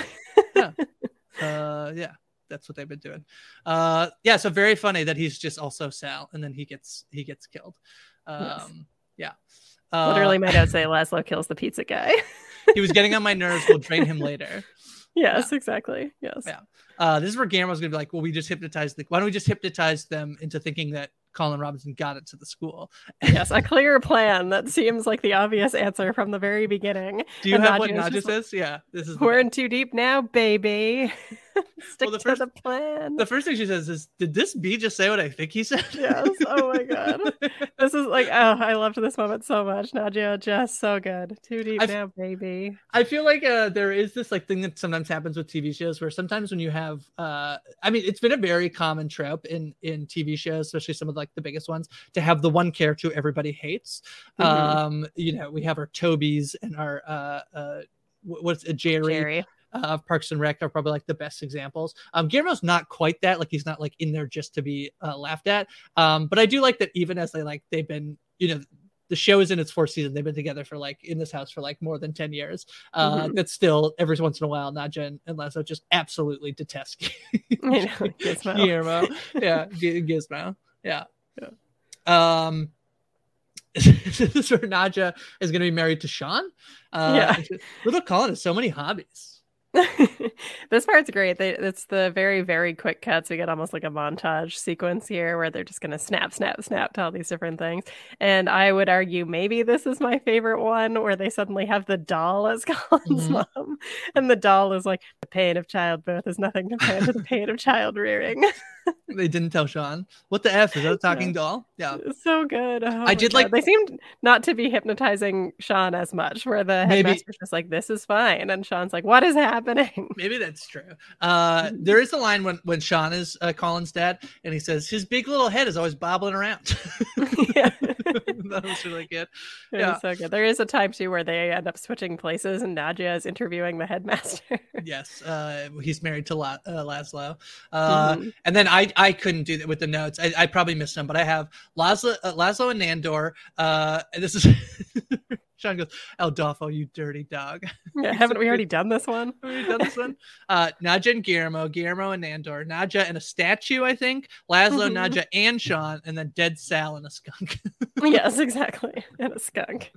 That's what they've been doing. So very funny that he's just also Sal, and then he gets killed. Literally, my notes say Laszlo kills the pizza guy. He was getting on my nerves. We'll drain him later. Yes, exactly. Yes. Yeah. This is where Guillermo's gonna be like, well, why don't we just hypnotize them into thinking that Colin Robinson got it to the school? Yes, a clear plan. That seems like the obvious answer from the very beginning. Do you have what Nadja says? Yeah, this is. We're in too deep now, baby. Stick to the plan. The first thing she says is, "Did this bee just say what I think he said?" Yes. Oh my god. This is like, I loved this moment so much. Nadja, just so good. Too deep now, baby. I feel like there is this like thing that sometimes happens with TV shows where sometimes when you have, it's been a very common trope in TV shows, especially some of like the biggest ones, to have the one character everybody hates. We have our Tobys and our Jerry. Parks and Rec are probably like the best examples. Guillermo's not quite that, like he's not like in there just to be laughed at. But I do like that even as they've been, the show is in its 4th season. They've been together for like in this house for like more than 10 years. That's still every once in a while, Nadja and Laszlo just absolutely detest Guillermo. Yeah, Gizmo. Yeah. This is where Nadja is going to be married to Sean. Little Colin has so many hobbies. This part's great. It's the very, very quick cuts. We get almost like a montage sequence here where they're just going to snap to all these different things. And I would argue maybe this is my favorite one, where they suddenly have the doll as Colin's mom. And the doll is like, the pain of childbirth is nothing compared to the pain of child rearing. They didn't tell Sean. What the F? Is that a talking doll? Yeah. So good. Oh, I did like... They seemed not to be hypnotizing Sean as much, where the headmaster's just like, this is fine. And Sean's like, what is happening? Maybe that's true. There is a line when Sean is Colin's dad, and he says, his big little head is always bobbling around. Yeah. That was really good. Yeah, so good. There is a time too where they end up switching places, and Nadja is interviewing the headmaster. Yes, he's married to Laszlo, and then I couldn't do that with the notes. I probably missed some, but I have Laszlo and Nandor. And this is Sean goes, Aldolfo, you dirty dog. Yeah, haven't we already done this one? Nadja and Guillermo and Nandor, Nadja and a statue, I think, Laszlo, Nadja and Sean, and then dead Sal and a skunk. Yes, exactly, and a skunk.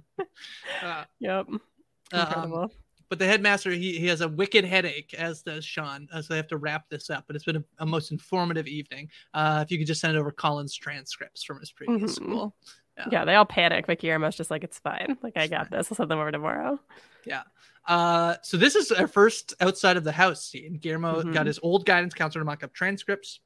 Yep, incredible. But the headmaster, he has a wicked headache, as does Sean. So they have to wrap this up. But it's been a most informative evening. If you could just send over Colin's transcripts from his previous school. Yeah, they all panic, but Guillermo's just like, it's fine. Like, I got this. I'll send them over tomorrow. Yeah. So this is our first outside of the house scene. Guillermo got his old guidance counselor to mock up transcripts.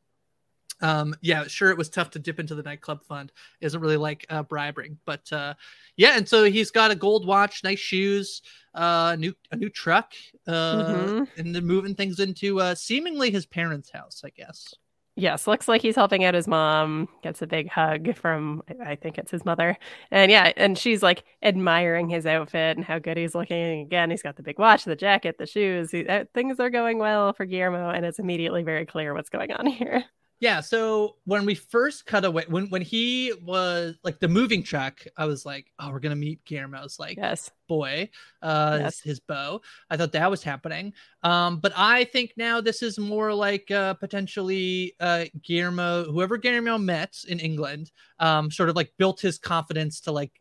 Sure, it was tough to dip into the nightclub fund. It isn't really like bribing, but and so he's got a gold watch, nice shoes, a new truck, and they're moving things into seemingly his parents' house, I guess. Yes, looks like he's helping out his mom, gets a big hug from, I think it's his mother. And she's like admiring his outfit and how good he's looking. Again, he's got the big watch, the jacket, the shoes. Things are going well for Guillermo, and it's immediately very clear what's going on here. Yeah, so when we first cut away, when he was like the moving truck, I was like, oh, we're gonna meet Guillermo's like boy, his beau. I thought that was happening. But I think now this is more like potentially Guillermo, whoever Guillermo met in England, sort of like built his confidence to like,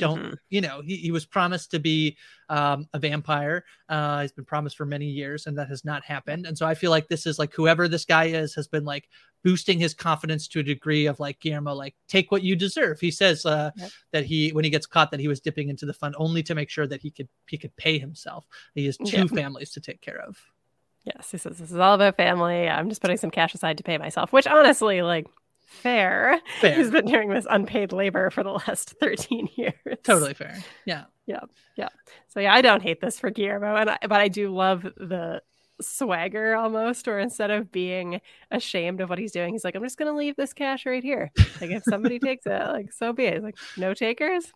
he was promised to be a vampire. He's been promised for many years, and that has not happened. And so I feel like this is like whoever this guy is has been like boosting his confidence to a degree of like, Guillermo, like, take what you deserve. He says that when he gets caught, that he was dipping into the fund only to make sure that he could pay himself. He has two families to take care of. Yes, he says this is all about family. I'm just putting some cash aside to pay myself, which honestly, like, fair. He's been doing this unpaid labor for the last 13 years. Totally fair. Yeah. So I don't hate this for Guillermo, but I do love the swagger almost, or instead of being ashamed of what he's doing, he's like, I'm just gonna leave this cash right here. Like, if somebody takes it, like, so be it. He's like, no takers.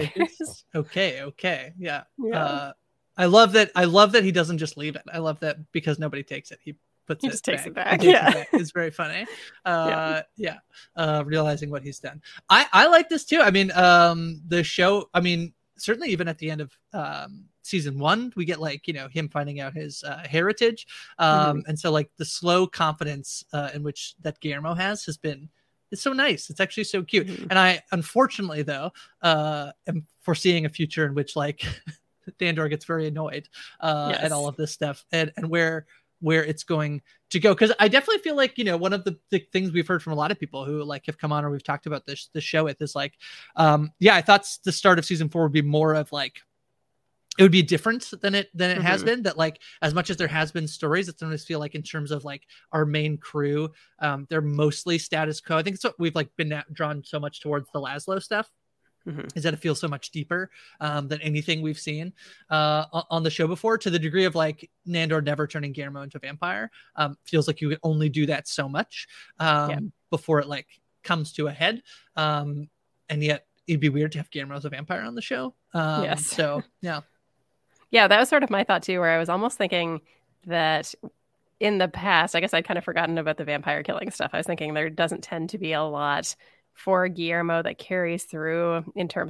Okay. Yeah. I love that he doesn't just leave it. I love that because nobody takes it. He just takes it back. It's very funny. Realizing what he's done. I like this too. I mean, the show, I mean, certainly even at the end of season 1, we get like, him finding out his heritage. And so like the slow confidence in which that Guillermo has been, it's so nice. It's actually so cute. And I, unfortunately though, am foreseeing a future in which like Nandor gets very annoyed at all of this stuff and where it's going to go. Because I definitely feel like, one of the things we've heard from a lot of people who like have come on or we've talked about this show with is like, I thought the start of season 4 would be more of like, it would be different than it has been. That like, as much as there has been stories, it's always feel like in terms of like our main crew, they're mostly status quo. I think it's what we've like been drawn so much towards the Laszlo stuff. Is that it feels so much deeper than anything we've seen on the show before, to the degree of like Nandor never turning Guillermo into a vampire. Feels like you can only do that so much before it like comes to a head. And yet it'd be weird to have Guillermo as a vampire on the show. So, yeah. Yeah, that was sort of my thought too, where I was almost thinking that in the past, I guess I'd kind of forgotten about the vampire killing stuff. I was thinking there doesn't tend to be a lot for Guillermo that carries through in terms of a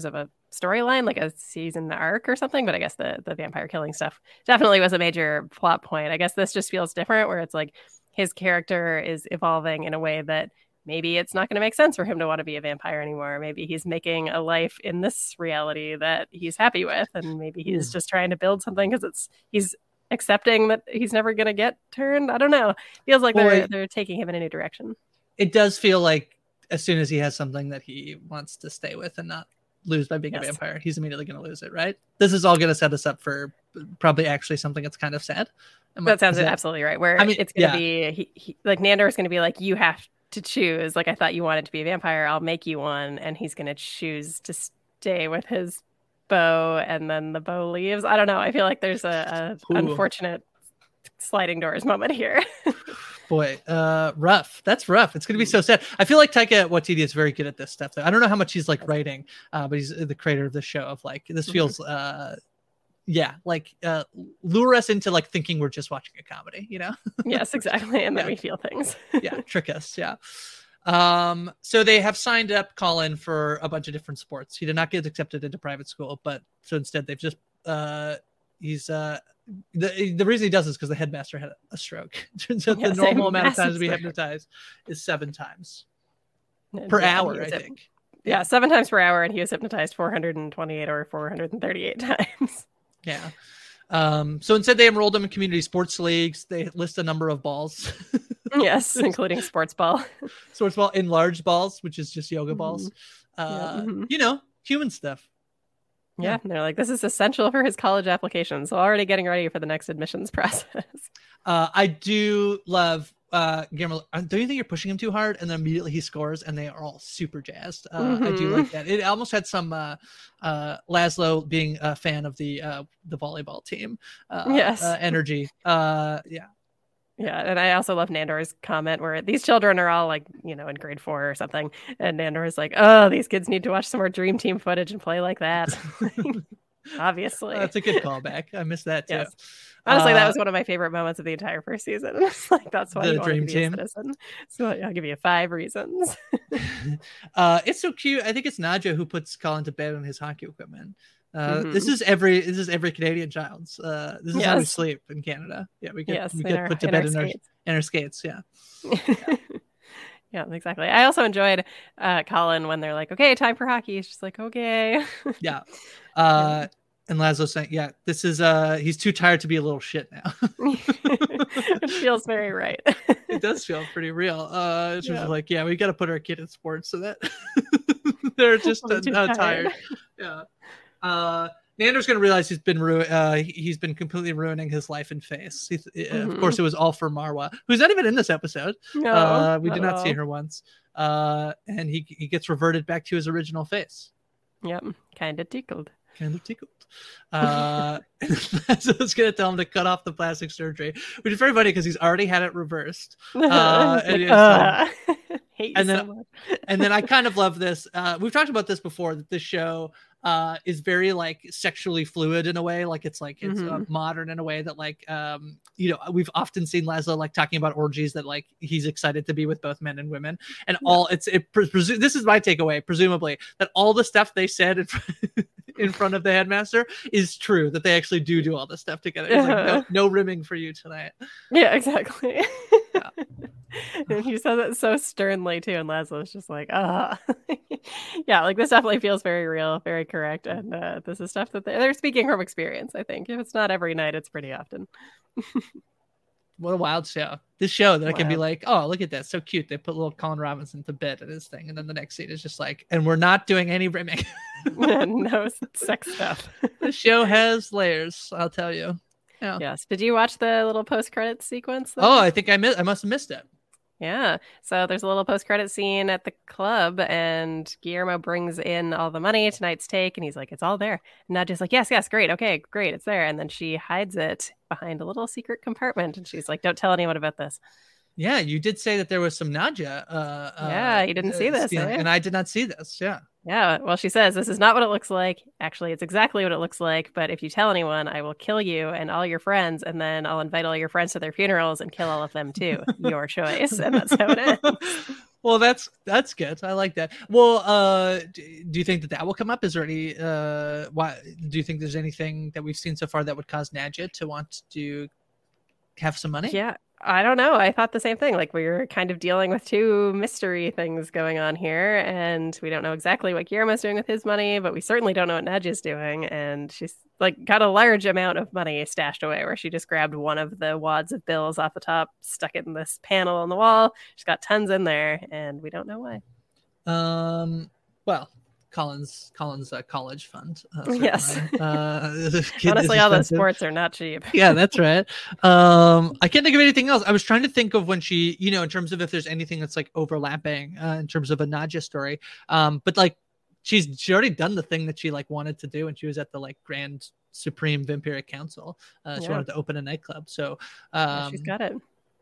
storyline, like a season arc or something. But I guess the vampire killing stuff definitely was a major plot point. I guess this just feels different, where it's like his character is evolving in a way that maybe it's not going to make sense for him to want to be a vampire anymore. Maybe he's making a life in this reality that he's happy with, and maybe he's just trying to build something because he's accepting that he's never going to get turned. I don't know. Feels like they're taking him in a new direction. It does feel like as soon as he has something that he wants to stay with and not lose by being a vampire, he's immediately going to lose it, right? This is all going to set us up for probably actually something that's kind of sad. That sounds absolutely right. Where it's going to be he like Nandor is going to be like, you have to choose. Like, I thought you wanted to be a vampire, I'll make you one. And he's going to choose to stay with his bow, and then the bow leaves. I don't know. I feel like there's a unfortunate sliding doors moment here. Boy, rough. That's rough. It's going to be so sad. I feel like Taika Waititi is very good at this stuff, though. I don't know how much he's like writing, but he's the creator of the show. Of like, this feels lure us into like thinking we're just watching a comedy, you know? Yes, exactly. And then we feel things. Trick us. So they have signed up Colin for a bunch of different sports. He did not get accepted into private school, but so instead they've just he's the reason he does this because the headmaster had a stroke. Turns out the normal amount of times to be hypnotized is 7 times per hour, I think. 7 times per hour, and he was hypnotized 428 or 438 times. So instead they enrolled him in community sports leagues. They list a number of balls. Yes, including sports ball, enlarged balls, which is just yoga balls. You know, human stuff. Yeah, and they're like, this is essential for his college application. So already getting ready for the next admissions process. I do love Guillermo. Don't you think you're pushing him too hard? And then immediately he scores, and they are all super jazzed. I do like that. It almost had some Laszlo being a fan of the volleyball team. Energy. Yeah, and I also love Nandor's comment where these children are all like, you know, in grade 4 or something. And Nandor is like, oh, these kids need to watch some more Dream Team footage and play like that. Obviously. That's a good callback. I missed that too. Yes. Honestly, that was one of my favorite moments of the entire first season. It's like, that's why you want to be a citizen. So I'll give you 5 reasons. It's so cute. I think it's Nadja who puts Colin to bed on his hockey equipment. This is every Canadian child's. This is how we sleep in Canada. Yeah, we get put to bed in our skates. Yeah. Yeah, exactly. I also enjoyed Colin when they're like, "Okay, time for hockey." He's just like, "Okay." Yeah. And Laszlo saying, "Yeah, this is he's too tired to be a little shit now." It feels very right. It does feel pretty real. It's just like, yeah, we got to put our kid in sports so that they're just tired. Yeah. Nandor's going to realize he's been completely ruining his life and face. Of course, it was all for Marwa, who's not even in this episode. No, we did not see her once. And he gets reverted back to his original face. Yep, kind of tickled. So I was going to tell him to cut off the plastic surgery, which is very funny because he's already had it reversed. Hate you so much. And then I kind of love this. We've talked about this before, that this show is very like sexually fluid in a way, like it's modern in a way that like you know, we've often seen Laszlo like talking about orgies that like he's excited to be with both men and women, and all this is my takeaway, presumably, that all the stuff they said in front of the headmaster is true, that they actually do all this stuff together. It's like no rimming for you tonight. Yeah, exactly. Yeah. And he says it so sternly too, and Laszlo's just like, yeah, like this definitely feels very real, very correct, and this is stuff that they're speaking from experience. I think if it's not every night, it's pretty often. What a wild show! This show that I can be like, oh, look at that, so cute. They put little Colin Robinson to bed in this thing, and then the next scene is just like, and we're not doing any rimming. No sex stuff. The show has layers, I'll tell you. Yeah. Yes. Did you watch the little post-credits sequence? Oh, I think I must have missed it. Yeah. So there's a little post-credit scene at the club, and Guillermo brings in all the money, tonight's take, and he's like, it's all there. And Nadja's like, yes, great. Okay, great. It's there. And then she hides it behind a little secret compartment. And she's like, don't tell anyone about this. Yeah, you did say that there was some Nadja. Yeah, you didn't see this. And I did not see this. Yeah. Yeah, well, she says, this is not what it looks like. Actually, it's exactly what it looks like. But if you tell anyone, I will kill you and all your friends. And then I'll invite all your friends to their funerals and kill all of them too. Your choice. And that's how it ends. Well, that's good. I like that. Well, do you think that will come up? Is there any why do you think there's anything that we've seen so far that would cause Nadja to want to have some money? Yeah, I don't know. I thought the same thing. Like, we're kind of dealing with two mystery things going on here, and we don't know exactly what Guillermo's doing with his money, but we certainly don't know what Nadja's doing. And she's like got a large amount of money stashed away, where she just grabbed one of the wads of bills off the top, stuck it in this panel on the wall. She's got tons in there, and we don't know why. Well, Colin's college fund. Yes. Honestly, all those sports are not cheap. Yeah, that's right. I can't think of anything else. I was trying to think of when she, in terms of if there's anything that's like overlapping in terms of a Nadja story. But like she already done the thing that she like wanted to do when she was at the like Grand Supreme Vampiric Council. She wanted to open a nightclub. So she's got it.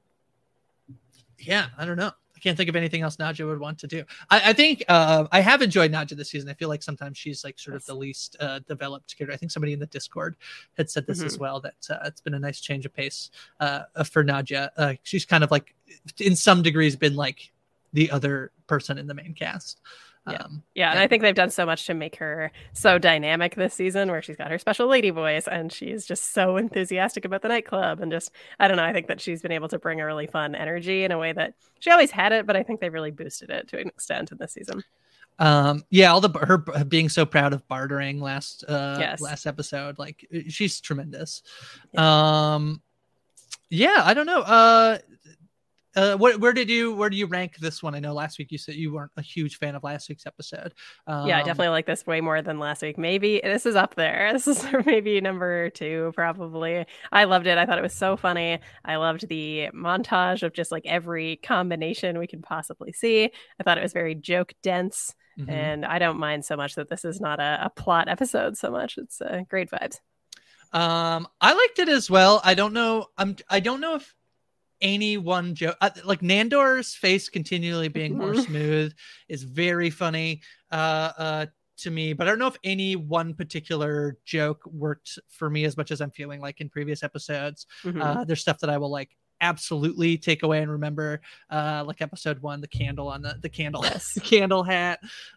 Yeah, I don't know. Can't think of anything else Nadja would want to do. I think I have enjoyed Nadja this season. I feel like sometimes she's like sort of the least developed character. I think somebody in the Discord had said this as well, that it's been a nice change of pace for Nadja. She's kind of like in some degrees been like the other person in the main cast. And I think they've done so much to make her so dynamic this season, where she's got her special lady voice and she's just so enthusiastic about the nightclub, and just, I don't know, I think that she's been able to bring a really fun energy in a way that she always had it, but I think they really boosted it to an extent in this season. Her being so proud of bartering last episode, like she's tremendous. I don't know. Where do you rank this one? I know last week you said you weren't a huge fan of last week's episode. I definitely like this way more than last week. Maybe this is up there. This is maybe number 2, probably. I loved it. I thought it was so funny. I loved the montage of just like every combination we could possibly see. I thought it was very joke dense, and I don't mind so much that this is not a plot episode so much. It's great vibes. I liked it as well. I don't know if any one joke, like Nandor's face continually being more smooth is very funny to me, but I don't know if any one particular joke worked for me as much as I'm feeling like in previous episodes. There's stuff that I will like absolutely take away and remember, like episode 1, the candle on the candle candle hat,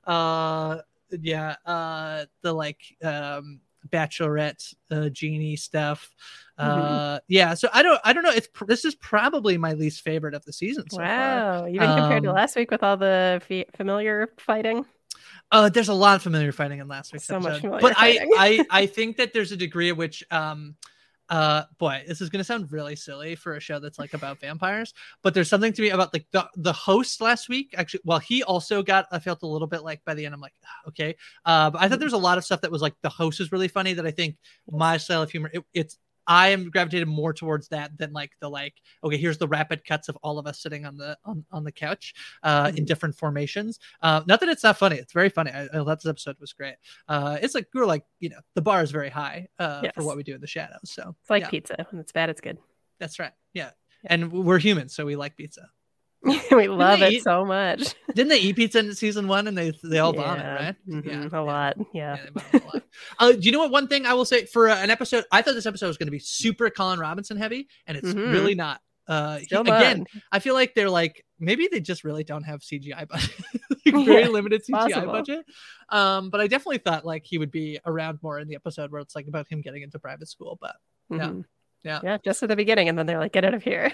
the like bachelorette genie stuff. So I don't know, this is probably my least favorite of the season so far. Even compared to last week with all the familiar fighting. There's a lot of familiar fighting in last week's episode, much familiar but fighting. I think that there's a degree at which boy, this is going to sound really silly for a show that's like about vampires, but there's something to me about like the host last week. Actually, well, he also I felt a little bit like by the end, I'm like, okay. But I thought there's a lot of stuff that was like the host was really funny that I think my style of humor, I am gravitated more towards that than like okay, here's the rapid cuts of all of us sitting on the couch in different formations. Not that it's not funny. It's very funny. I thought this episode was great. It's like we're like, the bar is very high for what we do in the shadows. So it's like pizza. When it's bad, it's good. That's right. Yeah. And we're humans, so we like pizza. We love it so much. Didn't they eat pizza in season 1 and they all vomit, right? A lot. Yeah. Do you know what one thing I will say for an episode? I thought this episode was going to be super Colin Robinson heavy, and it's really not. Again, I feel like they're like, maybe they just really don't have CGI budget, very limited CGI budget. But I definitely thought like he would be around more in the episode where it's like about him getting into private school. But yeah, just at the beginning, and then they're like, get out of here.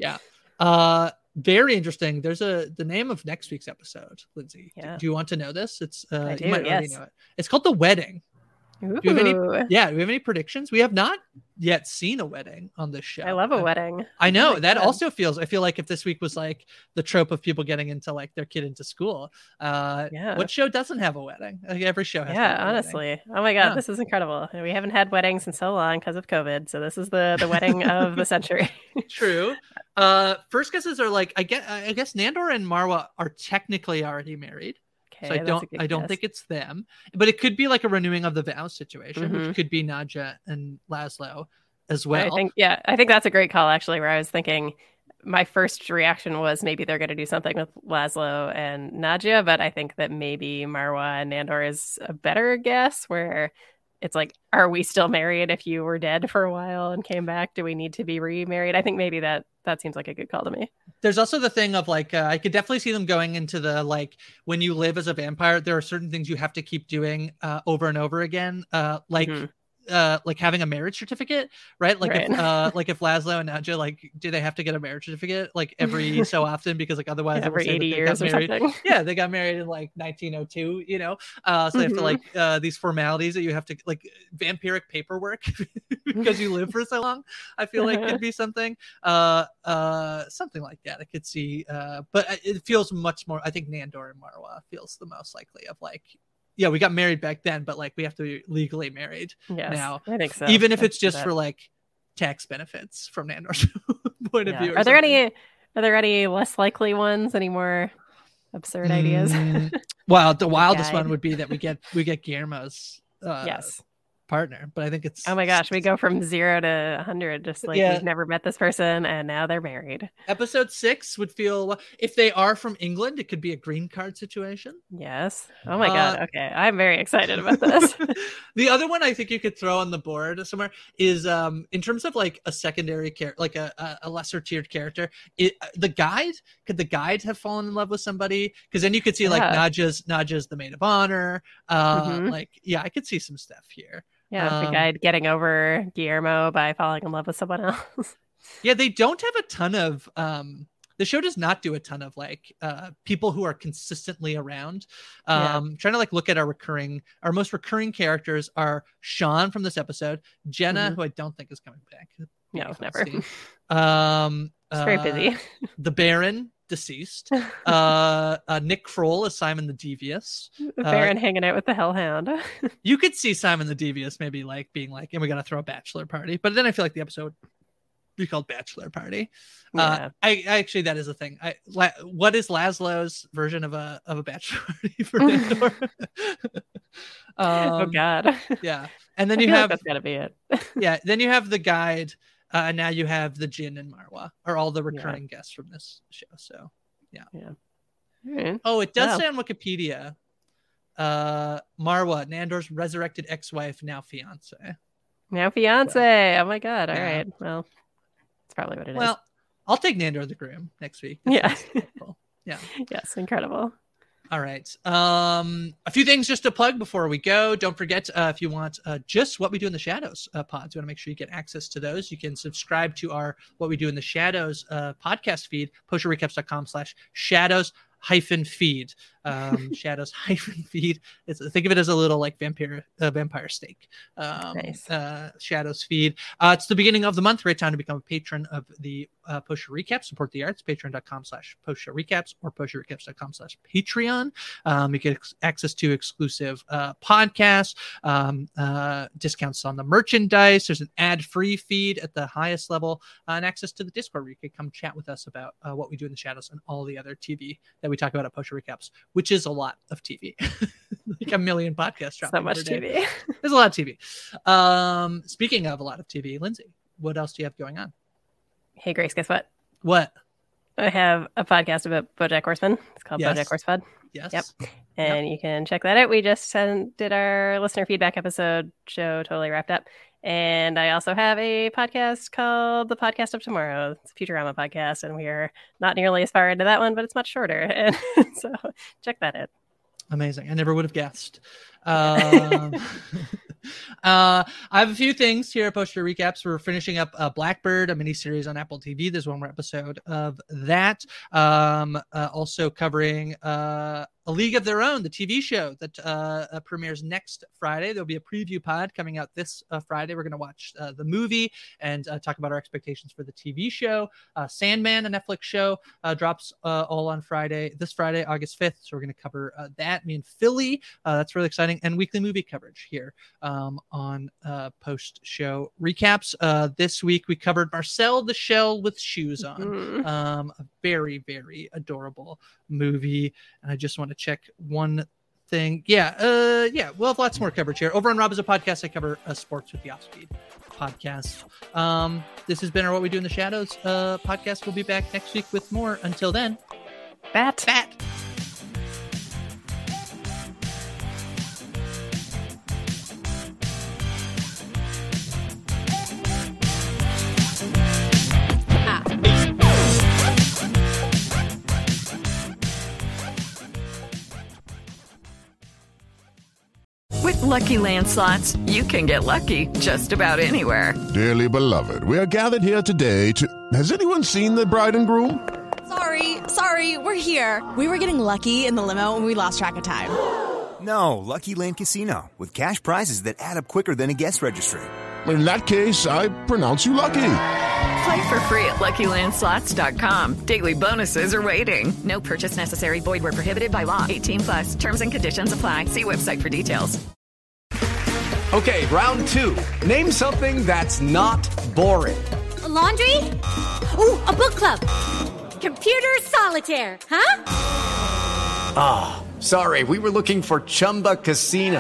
Very interesting. There's the name of next week's episode, Lindsay. Yeah. Do you want to know this? It's I do, you might already know it. It's called The Wedding. Ooh. Do we have any predictions? We have not yet seen a wedding on this show. I love a wedding. I know that also I feel like if this week was like the trope of people getting into like their kid into school, what show doesn't have a wedding? Like every show has. Yeah, honestly. Wedding. Oh my God, this is incredible. We haven't had weddings in so long because of COVID. So this is the wedding of the century. True. First guesses are like, I guess Nandor and Marwa are technically already married. So I don't think it's them, but it could be like a renewing of the vows situation, which could be Nadja and Laszlo as well. I think that's a great call, actually, where I was thinking my first reaction was maybe they're going to do something with Laszlo and Nadja, but I think that maybe Marwa and Nandor is a better guess, where it's like, are we still married if you were dead for a while and came back? Do we need to be remarried? I think maybe that seems like a good call to me. There's also the thing of like, I could definitely see them going into the, like, when you live as a vampire, there are certain things you have to keep doing over and over again. Like having a marriage certificate, right? Like, right. If Laszlo and Nadja, like, do they have to get a marriage certificate like every so often? Because like otherwise, every 80 years or something. Yeah, they got married in like 1902, you know. So they have to like these formalities that you have to, like, vampiric paperwork because you live for so long. I feel like could be something, something like that. I could see, but it feels much more. I think Nandor and Marwa feels the most likely of like. Yeah, we got married back then, but like we have to be legally married now. I think so. Even if it's just for like tax benefits from Nandor's point of view. Are there any less likely ones? Any more absurd ideas? Well, the wildest one would be that we get Guillermo's partner, but I think it's, oh my gosh, we go from 0 to 100, just like we've never met this person and now they're married. Episode 6 would feel, if they are from England, it could be a green card situation. Yes. Oh my god. Okay, I'm very excited about this. The other one I think you could throw on the board somewhere is in terms of like a secondary character, like a lesser tiered character, the guide. Could the guide have fallen in love with somebody? Because then you could see like Nadja's the maid of honor. Like, yeah, I could see some stuff here. Yeah, the guide getting over Guillermo by falling in love with someone else. Yeah, they don't have a ton of the show does not do a ton of like people who are consistently around. Trying to like look at our most recurring characters are Sean from this episode, Jenna, who I don't think is coming back. No, never. She's very busy. The Baron, deceased. Nick Kroll as Simon the Devious. The Baron hanging out with the Hellhound. You could see Simon the Devious maybe like being like, and we got to throw a bachelor party. But then I feel like the episode would be called Bachelor Party. I actually, that is a thing. What is Laszlo's version of a bachelor party for Nandor? Oh God. Yeah. And then you have, that's gotta be it. Yeah. Then you have the guide. And now you have the Jin and Marwa are all the recurring guests from this show. So, yeah. Right. Oh, it does say on Wikipedia, Marwa, Nandor's resurrected ex-wife, now fiance. Now fiance. Oh my God. All right. Well, that's probably what it is. Well, I'll take Nandor the groom next week. Yeah. Yeah. Yes. Incredible. All right. A few things just to plug before we go. Don't forget, if you want just What We Do in the Shadows pods, you want to make sure you get access to those. You can subscribe to our What We Do in the Shadows podcast feed, postshowrecaps.com/shadows-feed. Shadows-feed. Think of it as a little like vampire steak. Nice. Shadows feed. It's the beginning of the month. Right time to become a patron of the Post Show Recap. Support the arts. Patreon.com/postshowrecaps or postshowrecaps.com/Patreon. You get access to exclusive podcasts, discounts on the merchandise. There's an ad-free feed at the highest level, and access to the Discord where you can come chat with us about what we do in the shadows and all the other TV that we talk about at Post Show Recaps, which is a lot of TV. Like a million podcasts. So much TV. There's a lot of TV. Speaking of a lot of TV, Lindsay, what else do you have going on? Hey, Grace, guess what? What? I have a podcast about BoJack Horseman. It's called BoJack Horsefud. Yes. Yep. And you can check that out. We just did our listener feedback episode. Show totally wrapped up. And I also have a podcast called The Podcast of Tomorrow. It's a Futurama podcast, and we are not nearly as far into that one, but it's much shorter. And so check that out. Amazing. I never would have guessed. I have a few things here at Post Show Recaps. We're finishing up Blackbird, a miniseries on Apple TV. There's one more episode of that. Also covering A League of Their Own, the TV show that premieres next Friday. There'll be a preview pod coming out this Friday. We're going to watch the movie and talk about our expectations for the TV show. Sandman, a Netflix show, drops all on this Friday, August 5th. So we're going to cover that. Me and Philly. That's really exciting. And weekly movie coverage here on post-show recaps. This week we covered Marcel the Shell with Shoes On. A very, very adorable movie. And I just want to check one thing. We'll have lots more coverage here. Over on Rob is a Podcast, I cover sports with the Offspeed podcast. This has been our What We Do in the Shadows podcast. We'll be back next week with more. Until then, Bat. Lucky Land Slots, you can get lucky just about anywhere. Dearly beloved, we are gathered here today to... Has anyone seen the bride and groom? Sorry, we're here. We were getting lucky in the limo and we lost track of time. No, Lucky Land Casino, with cash prizes that add up quicker than a guest registry. In that case, I pronounce you lucky. Play for free at LuckyLandSlots.com. Daily bonuses are waiting. No purchase necessary. Void where prohibited by law. 18+. Terms and conditions apply. See website for details. Okay, round two. Name something that's not boring. A laundry? Ooh, a book club. Computer solitaire, huh? Ah, sorry. We were looking for Chumba Casino.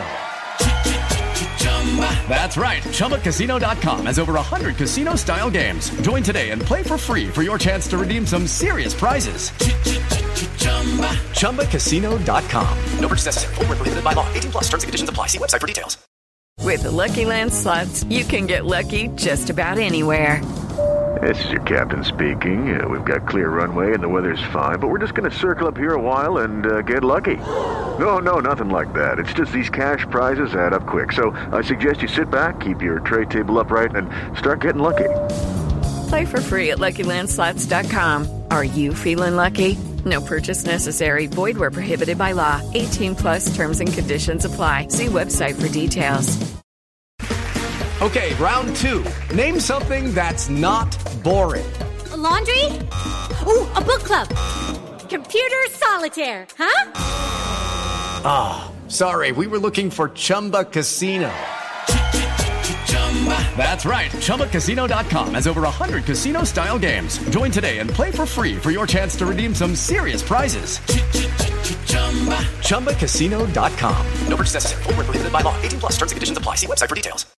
That's right. ChumbaCasino.com has over 100 casino-style games. Join today and play for free for your chance to redeem some serious prizes. ChumbaCasino.com. No purchase necessary. Void where prohibited by law. 18+. Terms and conditions apply. See website for details. With the Lucky Land Slots, you can get lucky just about anywhere. This is your captain speaking. We've got clear runway and the weather's fine, but we're just going to circle up here a while and get lucky. No, nothing like that. It's just these cash prizes add up quick. So I suggest you sit back, keep your tray table upright, and start getting lucky. Play for free at LuckyLandSlots.com. Are you feeling lucky? No purchase necessary. Void where prohibited by law. 18+ terms and conditions apply. See website for details. Okay, round two. Name something that's not boring. A laundry? Ooh, a book club. Computer solitaire, huh? Ah, sorry. We were looking for Chumba Casino. That's right. ChumbaCasino.com has over 100 casino-style games. Join today and play for free for your chance to redeem some serious prizes. ChumbaCasino.com. No purchase necessary. Void where prohibited by law. 18+. Terms and conditions apply. See website for details.